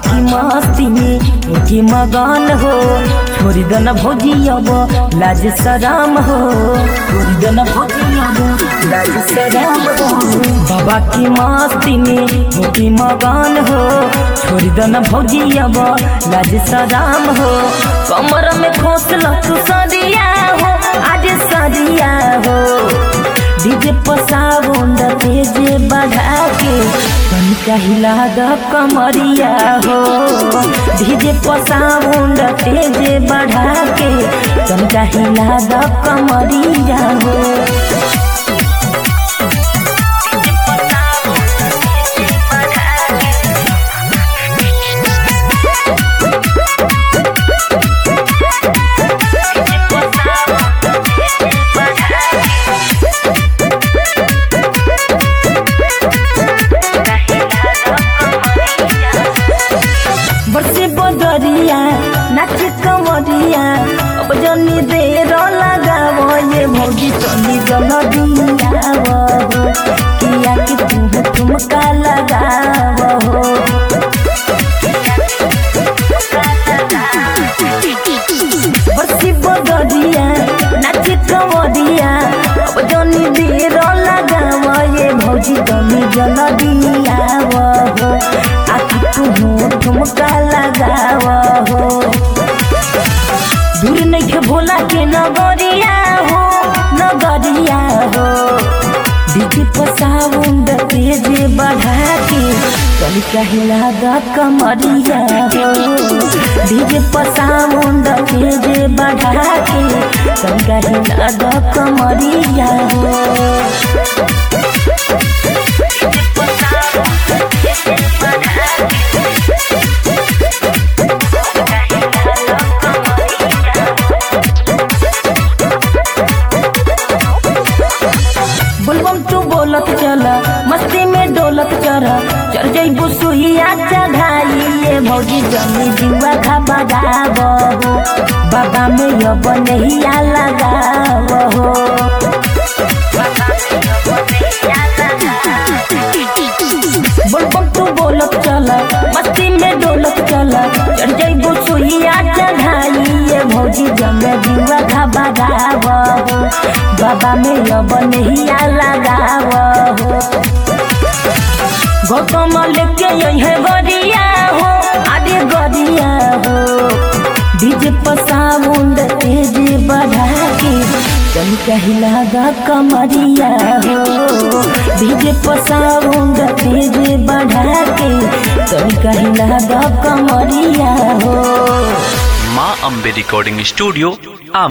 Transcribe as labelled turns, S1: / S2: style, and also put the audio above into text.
S1: की मस्ती में होके मगन हो, छोड़ी दन भौजी अब लाज शरम हो, छोड़ी दन भौजी अब लाज शरम हो। बाबा की मस्ती में होके मगन हो, छोड़ी दन भौजी अब लाज शरम हो। कमर में खोसल तू सरिया हो, आज सरिया हो। डीजे पर साउंड तेज बढ़ा के तनिका हिला द कमरिया हो। डीजे पर साउंड तेज बढ़ा के तनिका हिला द कमरिया हो। बरसे बदरिया नाच कमरिया, अब जनी देर लगावो ये भौजी तनी जल्दिया हो। किया कि तुम ठुमका लगावो। बरसे बदरिया नाच कमरिया, अब जनी देर लगावो ये भौजी तनी जल्दिया हो। ठुमका लगावा हो। दूर नहीं भोला के नगरिया हो, नगरिया हो। डीजे पर साउंड तेज बढ़ा के तनिका हिला द कमरिया हो। डीजे पर साउंड तेज बढ़ा के तनिका हिला द कमरिया हो। बुलबम तू बोलत चला, मस्ती में डोलत चढ़ा, चढ़ जइबू सुहिया चढ़ाई ये भौजी जमी जुआ खबरावो। बाबा में अब नहिया लगावो। बुलबम तू बोलत चला, मस्ती में डोलत चला, चढ़ जइबू सुहिया चढ़ाई ये भौजी जमी जुआ खबरावो। बाबा में अब नहिया लगावो। गौतम लेके यही गरिया हो, आगे गरिया हो। डीजे पर साउंड तेज बढ़ा के तनिका हिला द कमरिया हो। डीजे पर साउंड तेज बढ़ा के तनिका हिला द कमरिया हो।
S2: माँ अम्बे रिकॉर्डिंग स्टूडियो।